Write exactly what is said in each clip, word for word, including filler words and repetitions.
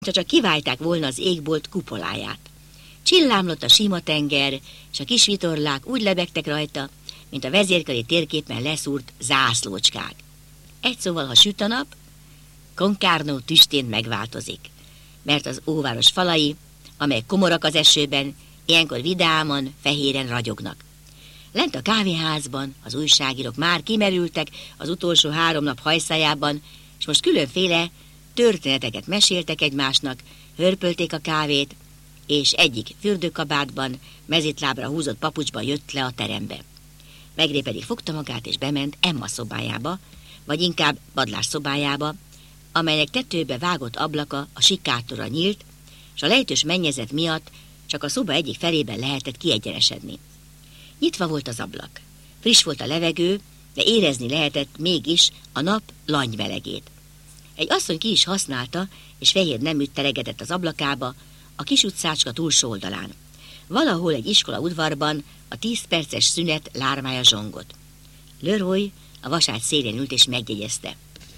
mintha csak kiválták volna az égbolt kupoláját. Csillámlott a sima tenger, és a kis vitorlák úgy lebegtek rajta, mint a vezérkari térképen leszúrt zászlócskák. Egy szóval, ha süt a nap, Concarneau tüstén megváltozik, mert az óváros falai, amelyek komorak az esőben, ilyenkor vidáman, fehéren ragyognak. Lent a kávéházban az újságírók már kimerültek az utolsó három nap hajszájában, és most különféle történeteket meséltek egymásnak, hörpölték a kávét, és egyik fürdőkabátban, mezitlábra húzott papucsban jött le a terembe. Megré pedig fogta magát és bement Emma szobájába, vagy inkább Badlás szobájába, amelynek tetőbe vágott ablaka a sikátorra nyílt, és a lejtős mennyezet miatt csak a szoba egyik felében lehetett kiegyenesedni. Nyitva volt az ablak. Friss volt a levegő, de érezni lehetett mégis a nap langymelegét. Egy asszony ki is használta, és fehér neműt teregetett az ablakába, a kis utcácska túlsó oldalán. Valahol egy iskola udvarban a tíz perces szünet lármája zsongott. Leroy a vaságy szélén ült és megjegyezte.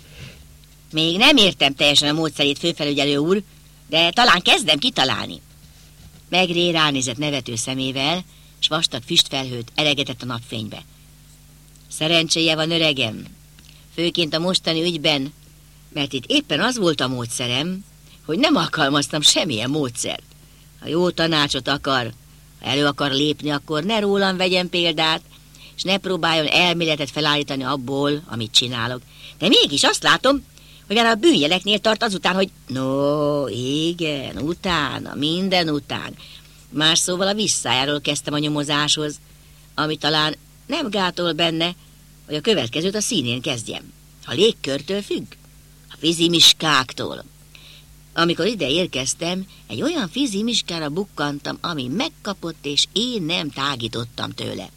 Még nem értem teljesen a módszerét, főfelügyelő úr, de talán kezdem kitalálni. Megré ránézett nevető szemével, s vastag füstfelhőt elegetett a napfénybe. Szerencséje van, öregem, főként a mostani ügyben, mert itt éppen az volt a módszerem, hogy nem alkalmaztam semmilyen módszert. Ha jó tanácsot akar, ha elő akar lépni, akkor ne rólam vegyen példát, és ne próbáljon elméletet felállítani abból, amit csinálok. De mégis azt látom, hogy már a bűnjeleknél tart azután, hogy no, igen, utána, minden után. Más szóval a visszájáról kezdtem a nyomozáshoz, ami talán nem gátol benne, hogy a következőt a színén kezdjem. A légkörtől függ, a fizimiskáktól. Amikor ide érkeztem, egy olyan fizimiskára bukkantam, ami megkapott, és én nem tágítottam tőle.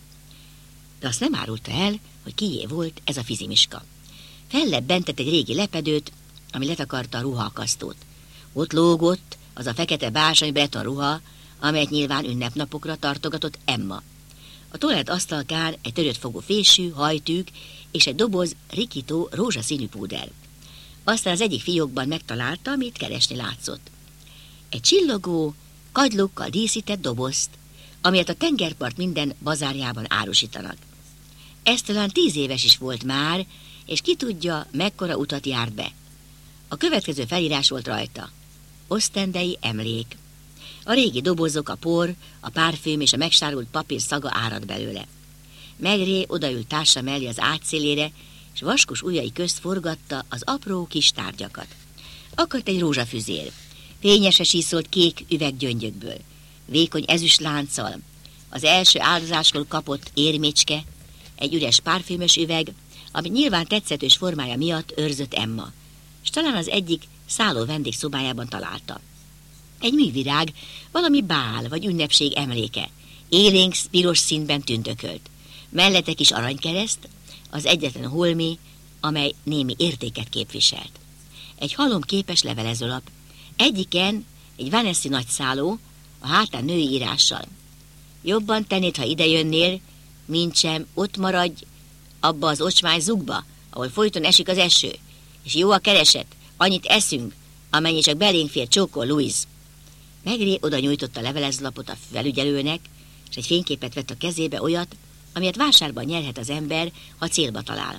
De azt nem árulta el, hogy kié volt ez a fizimiska. Fellebbentett egy régi lepedőt, ami letakarta a ruhaakasztót. Ott lógott az a fekete bársony betonruha, amelyet nyilván ünnepnapokra tartogatott Emma. A toalett asztalkán egy törött fogú fésű, hajtűk és egy doboz rikító rózsaszínű púder. Aztán az egyik fiókban megtalálta, amit keresni látszott. Egy csillogó, kagylókkal díszített dobozt, amelyet a tengerpart minden bazárjában árusítanak. Ez talán tíz éves is volt már, és ki tudja, mekkora utat járt be. A következő felírás volt rajta. Osztendei emlék. A régi dobozok, a por, a párfüm és a megsárult papír szaga árad belőle. Megré odaült társa mellé az ágy szélére, és vaskos ujjai közt forgatta az apró kis tárgyakat. Akadt egy rózsafüzér, fényesen síszolt kék üveggyöngyökből, vékony ezüst lánccal, az első áldozáskor kapott érmécske, egy üres párfümös üveg, amit nyilván tetszetős formája miatt őrzött Emma, és talán az egyik szálló vendégszobájában találta. Egy művirág, valami bál vagy ünnepség emléke, élénk piros színben tündökölt. Mellette kis aranykereszt, az egyetlen holmi, amely némi értéket képviselt. Egy halomképes levelezőlap, egyiken egy Vanessi nagyszálló, a hátán női írással. Jobban tennéd, ha idejönnél, mintsem ott maradj abba az ocsmány zugba, ahol folyton esik az eső, és jó a kereset, annyit eszünk, amennyi csak belénk fér, csókol Louise. Megré oda nyújtotta a levelezőlapot a felügyelőnek, és egy fényképet vett a kezébe, olyat, amilyet vásárban nyerhet az ember, ha célba talál.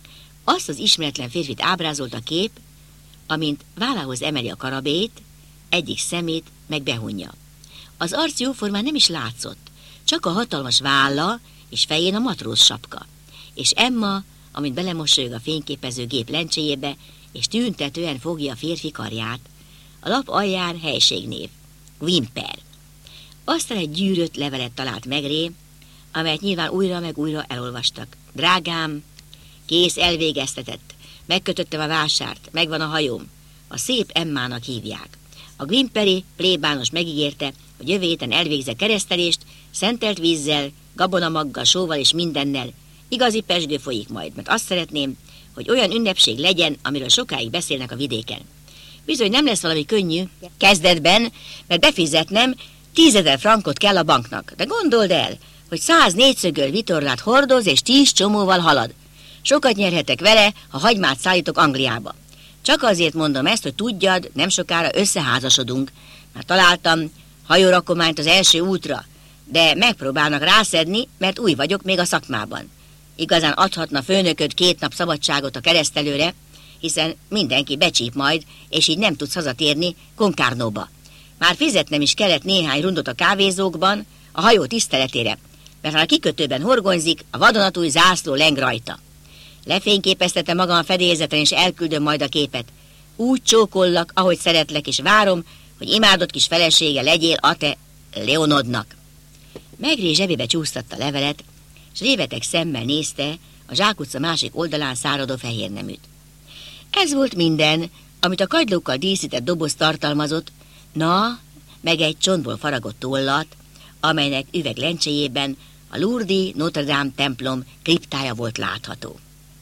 Azt az ismeretlen férfit ábrázolt a kép, amint vállához emeli a karabét, egyik szemét meg behunja. Az arc jóformán nem is látszott, csak a hatalmas válla és fején a matróz sapka. És Emma, amint belemosolyog a fényképezőgép lencséjébe, és tüntetően fogja a férfi karját. A lap alján helységnév, Wimper. Aztán egy gyűrött levelet talált Megré, amelyet nyilván újra meg újra elolvastak. Drágám, kész, elvégeztetett. Megkötöttem a vásárt, megvan a hajóm. A szép Emmának hívják. A Gwimperi plébános megígérte, hogy jövő héten elvégze keresztelést, szentelt vízzel, gabonamaggal, sóval és mindennel. Igazi pezsgő folyik majd, mert azt szeretném, hogy olyan ünnepség legyen, amiről sokáig beszélnek a vidéken. Bizony nem lesz valami könnyű kezdetben, mert befizetnem tízezer frankot kell a banknak. De gondold el, hogy száz négyszögöl vitorlát hordoz és tíz csomóval halad. Sokat nyerhetek vele, ha hagymát szállítok Angliába. Csak azért mondom ezt, hogy tudjad, nem sokára összeházasodunk. Már találtam hajórakományt az első útra, de megpróbálnak rászedni, mert új vagyok még a szakmában. Igazán adhatna főnököd két nap szabadságot a keresztelőre, hiszen mindenki becsíp majd, és így nem tudsz hazatérni Concarneauba. Már fizetnem is kellett néhány rundot a kávézókban a hajó tiszteletére, mert ha a kikötőben horgonyzik, a vadonatúj zászló leng rajta. Lefényképeztetem magam a fedélzeten, és elküldöm majd a képet. Úgy csókollak, ahogy szeretlek, és várom, hogy imádott kis felesége legyél a te Leonodnak. Maigret zsebébe csúsztatta a levelet, s réveteg szemmel nézte a zsákutca másik oldalán száradó fehérneműt. Ez volt minden, amit a kagylókkal díszített doboz tartalmazott, na, meg egy csontból faragott tollat, amelynek üveglencséjében a Lourdes Notre Dame templom kriptája volt látható.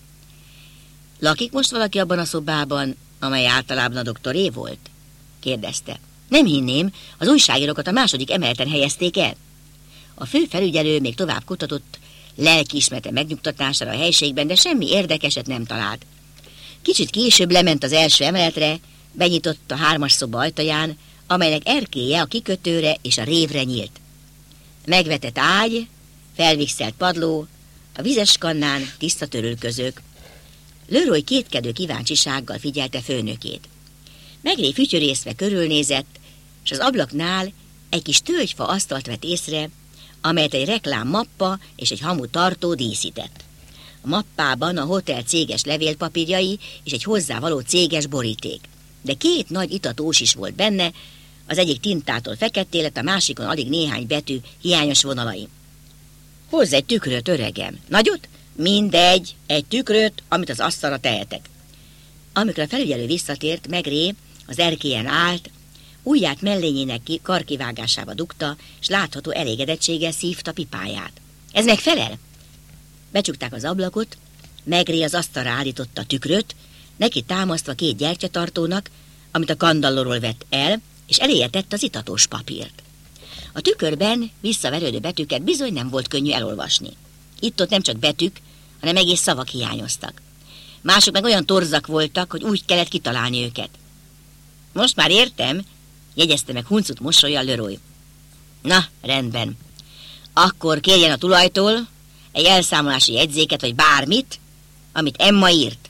Lakik most valaki abban a szobában, amely általában a doktoré volt? Kérdezte. Nem hinném, az újságírókat a második emeleten helyezték el. A fő felügyelő még tovább kutatott, lelkiismerete megnyugtatására a helységben, de semmi érdekeset nem talált. Kicsit később lement az első emeletre, benyitott a hármas szoba ajtaján, amelynek erkélye a kikötőre és a révre nyílt. Megvetett ágy, felvixelt padló, a vizes kannán tiszta törülközők. Leroy kétkedő kíváncsisággal figyelte főnökét. Maigret fütyörészve körülnézett, és az ablaknál egy kis tölgyfa asztalt vett észre, amelyet egy reklámmappa és egy hamu tartó díszített. A mappában a hotel céges levélpapírjai és egy hozzávaló céges boríték. De két nagy itatós is volt benne, az egyik tintától feketté lett, a másikon alig néhány betű hiányos vonalai. Hozz egy tükröt, öregem. Nagyot? Mindegy, egy tükröt, amit az asztalra tehetek. Amikor a felügyelő visszatért, Maigret az erkélyen állt, ujját mellényének karkivágásába dugta, és látható elégedettséggel szívta pipáját. Ez megfelel? Becsukták az ablakot, Maigret az asztalra állította a tükröt, neki támasztva két gyertyatartónak, amit a kandallóról vett el, és eléje tett az itatós papírt. A tükörben visszaverődő betűket bizony nem volt könnyű elolvasni. Itt-ott nem csak betűk, hanem egész szavak hiányoztak. Mások meg olyan torzak voltak, hogy úgy kellett kitalálni őket. Most már értem, jegyezte meg huncut mosollyal Leroy. Na, rendben. Akkor kérjen a tulajtól egy elszámolási jegyzéket, vagy bármit, amit Emma írt.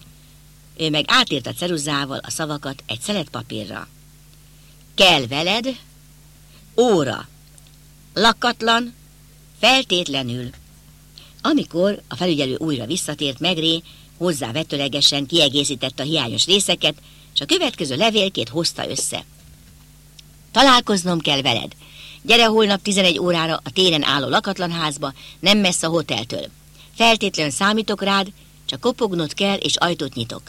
Ő meg átírta ceruzával a szavakat egy szeletpapírra. Kell veled, óra, lakatlan, feltétlenül. Amikor a felügyelő újra visszatért, Maigret hozzávetőlegesen kiegészítette a hiányos részeket, és a következő levélkét hozta össze. Találkoznom kell veled. Gyere holnap tizenegy órára a téren álló lakatlan házba, nem messze a hoteltől. Feltétlenül számítok rád, csak kopognod kell, és ajtót nyitok.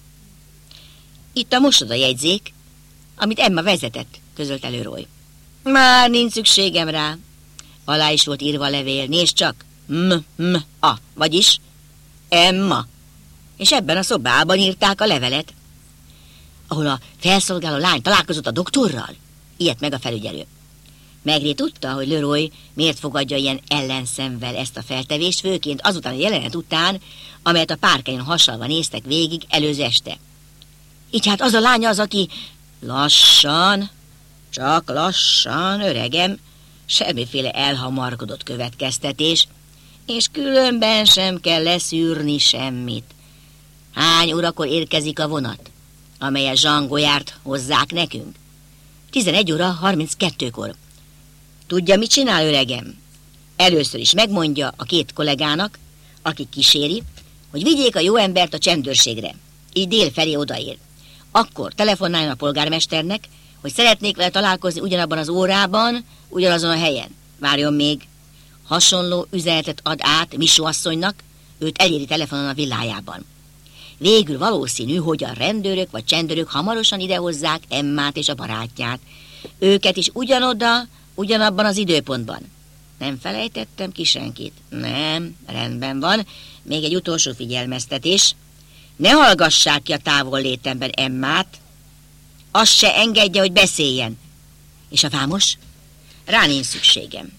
Itt a mosodajegyzék, amit Emma vezetett, közölte Leroy. Már nincs szükségem rá. Alá is volt írva a levél, nézd csak. M-m-a, vagyis Emma. És ebben a szobában írták a levelet, ahol a felszolgáló lány találkozott a doktorral. Ilyet meg a felügyelő. Maigret tudta, hogy Leroy miért fogadja ilyen ellenszemvel ezt a feltevést, főként azután a jelenet után, amelyet a párkányon hasalva néztek végig előző este. Így hát az a lánya az, aki... Lassan, csak lassan, öregem, semmiféle elhamarkodott következtetés, és különben sem kell leszűrni semmit. Hány órakor érkezik a vonat, amelyet Jean Goyart hozzák nekünk? tizenegy óra harminckettőkor. Tudja, mit csinál, öregem? Először is megmondja a két kollégának, akik kíséri, hogy vigyék a jó embert a csendőrségre, így dél felé odaér. Akkor telefonáljon a polgármesternek, hogy szeretnék vele találkozni ugyanabban az órában, ugyanazon a helyen. Várjon még. Hasonló üzenetet ad át Michaud asszonynak, őt eléri telefonon a villájában. Végül valószínű, hogy a rendőrök vagy csendőrök hamarosan idehozzák Emmát és a barátját. Őket is ugyanoda, ugyanabban az időpontban. Nem felejtettem ki senkit? Nem, rendben van. Még egy utolsó figyelmeztetés. Ne hallgassák ki a távollétemben Emmát. Azt se engedje, hogy beszéljen. És a vámos? Rá nincs szükségem.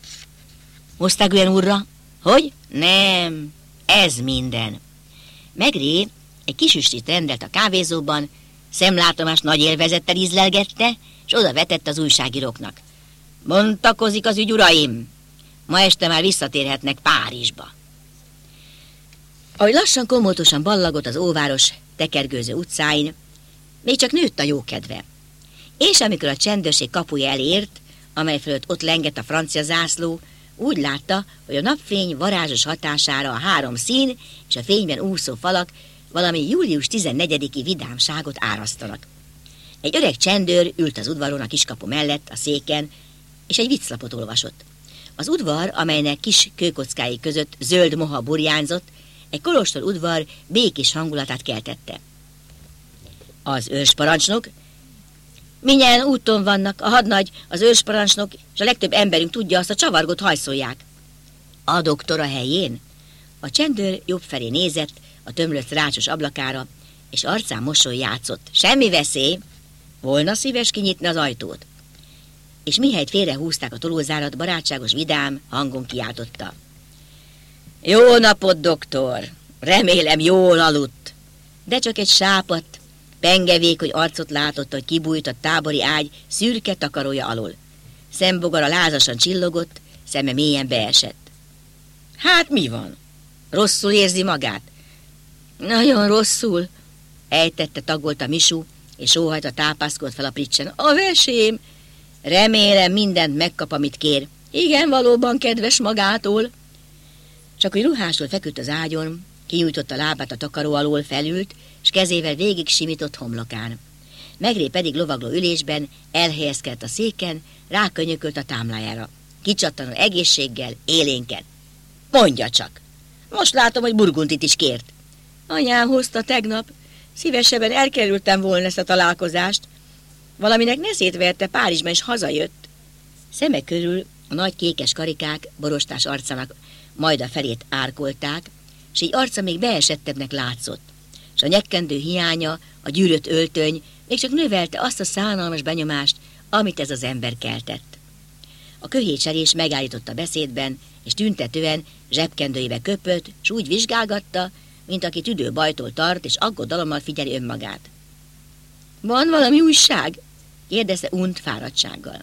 Mostaguen úrra? Hogy? Nem, ez minden. Maigret Egy kis üstit rendelt a kávézóban, szemlátomást nagy élvezettel ízlelgette, és oda vetett az újságíróknak. Bontakozik az ügy, uraim! Ma este már visszatérhetnek Párizsba. Ahogy lassan komótosan ballagott az óváros tekergőző utcáin, még csak nőtt a jókedve. És amikor a csendőrség kapuja elért, amely fölött ott lengett a francia zászló, úgy látta, hogy a napfény varázsos hatására a három szín és a fényben úszó falak valami július tizennegyediki vidámságot árasztanak. Egy öreg csendőr ült az udvaron a kiskapu mellett, a széken, és egy vicclapot olvasott. Az udvar, amelynek kis kőkockái között zöld moha burjánzott, egy kolostor udvar békés hangulatát keltette. Az őrsparancsnok, minnyáján úton vannak, a hadnagy, az őrsparancsnok, és a legtöbb emberünk tudja, azt a csavargot hajszolják. A doktor a helyén? A csendőr jobb felé nézett a tömlött rácsos ablakára, és arcán mosoly játszott. Semmi veszély, volna szíves kinyitni az ajtót. És mihelyt félrehúzták a tolózárat, barátságos vidám hangon kiáltotta. Jó napot, doktor! Remélem jól aludt. De csak egy sápadt, pengevékony arcot látott, hogy kibújt a tábori ágy szürke takarója alól. Szembogara lázasan csillogott, szeme mélyen beesett. Hát mi van? Rosszul érzi magát? Nagyon rosszul, ejtette tagolta Misú, és sóhajta tápászkodt fel a pricsen. A vesém! Remélem mindent megkap, amit kér. Igen, valóban kedves magától. Csak hogy ruhásul feküdt az ágyon, kinyújtotta lábát a takaró alól, felült, és kezével végig simított homlokán. Megré pedig lovagló ülésben elhelyezkedett a széken, rákönyökölt a támlájára. Kicsattanó egészséggel, élénken. Mondja csak! Most látom, hogy burgundit is kért. Anyám hozta tegnap. Szívesebben elkerültem volna ezt a találkozást. Valaminek neszét verte Párizsban, és hazajött. Szeme körül a nagy kékes karikák borostás arcának majd a felét árkolták, és így arca még beesettebbnek látszott, és a nyekkendő hiánya, a gyűrött öltöny még csak növelte azt a szánalmas benyomást, amit ez az ember keltett. A köhécserés megállította beszédben, és tüntetően zsebkendőjébe köpött, s úgy vizsgálgatta, mint aki tüdőbajtól tart, és aggodalommal figyeli önmagát. Van valami újság? Kérdezte unt fáradtsággal.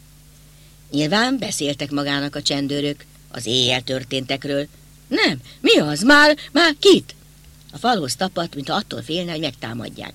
Nyilván beszéltek magának a csendőrök az éjjel történtekről. Nem, mi az? Már, már kit? A falhoz tapadt, mintha attól félne, hogy megtámadják.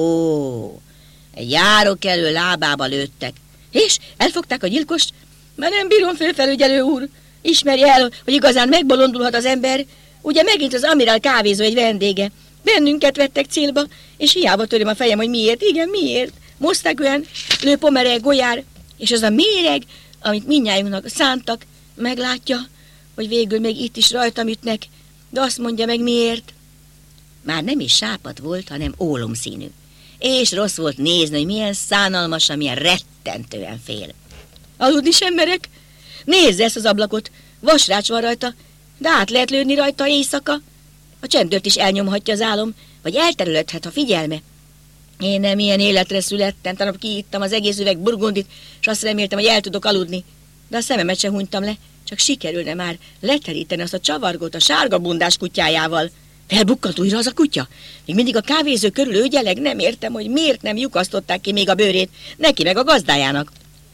Ó, egy járókelő lábába lőttek. És elfogták a gyilkost? Már nem bírom, főfelügyelő úr. Ismerje el, hogy igazán megbolondulhat az ember. Ugye megint az Amiral kávézó egy vendége. Bennünket vettek célba, és hiába töröm a fejem, hogy miért. Igen, miért? Mozták lő pomereg, golyár, és az a méreg, amit mindnyájunknak szántak, meglátja, hogy végül még itt is rajtam ütnek, de azt mondja meg miért. Már nem is sápat volt, hanem ólomszínű. És rossz volt nézni, hogy milyen szánalmasan, milyen rettentően fél. Aludni sem merek? Nézze ezt az ablakot, vasrács van rajta, de át lehet lőni rajta éjszaka. A csendőrt is elnyomhatja az álom, vagy elterülődhet a figyelme. Én nem ilyen életre születtem, tanap kiittam az egész üveg burgundit, és azt reméltem, hogy el tudok aludni. De a szememet se hunytam le, csak sikerülne már leteríteni azt a csavargót a sárga bundás kutyájával. Felbukkant újra az a kutya? Még mindig a kávéző körül őgyeleg, nem értem, hogy miért nem lyukasztották ki még a bőrét, neki meg a gazdájának.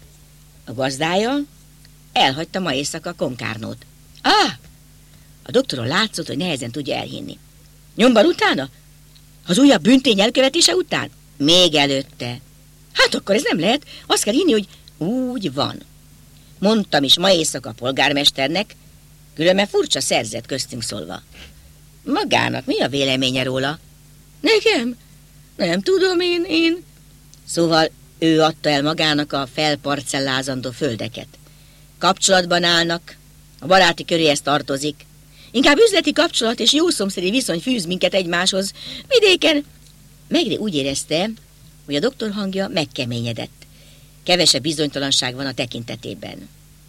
A gazdája elhagyta ma éjszaka a konkárnót. Á! A doktoron látszott, hogy nehezen tudja elhinni. Nyomban utána? Az újabb bűntény elkövetése után? Még előtte. Hát akkor ez nem lehet. Azt kell hinni, hogy úgy van. Mondtam is ma éjszaka a polgármesternek, különben furcsa szerzet köztünk szólva. Magának mi a véleménye róla? Nekem? Nem tudom én, én. Szóval ő adta el magának a felparcellázandó földeket. Kapcsolatban állnak, a baráti köréhez tartozik. Inkább üzleti kapcsolat és jó szomszédi viszony fűz minket egymáshoz. Vidéken. Megré úgy érezte, hogy a doktor hangja megkeményedett. Kevesebb bizonytalanság van a tekintetében.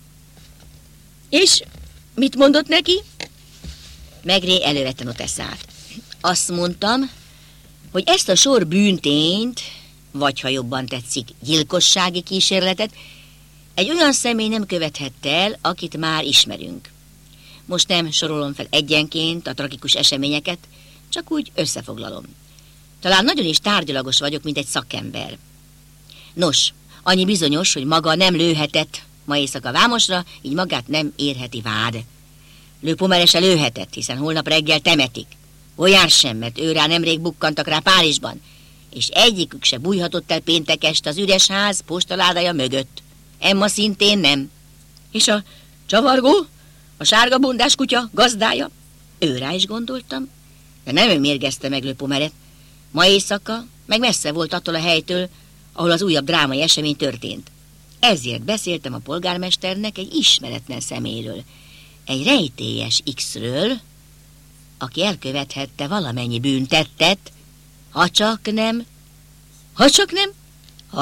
És mit mondott neki? Megré elővette noteszát. Azt mondtam, hogy ezt a sor bűntényt, vagy ha jobban tetszik, gyilkossági kísérletet, egy olyan személy nem követhette el, akit már ismerünk. Most nem sorolom fel egyenként a tragikus eseményeket, csak úgy összefoglalom. Talán nagyon is tárgyalagos vagyok, mint egy szakember. Nos, annyi bizonyos, hogy maga nem lőhetett ma éjszaka Vámosra, így magát nem érheti vád. Lőpomere se lőhetett, hiszen holnap reggel temetik. Olyan sem, mert őrá nemrég bukkantak rá Párizsban, és egyikük se bújhatott el péntek este az üres ház postaládája mögött. Emma szintén nem. És a csavargó, a sárga bundás kutya gazdája? Őrá is gondoltam, de nem ő mérgezte meg Lőpomeret. Ma éjszaka meg messze volt attól a helytől, ahol az újabb drámai esemény történt. Ezért beszéltem a polgármesternek egy ismeretlen személyről, egy rejtélyes X-ről, aki elkövethette valamennyi bűntettet, ha csak nem, ha csak nem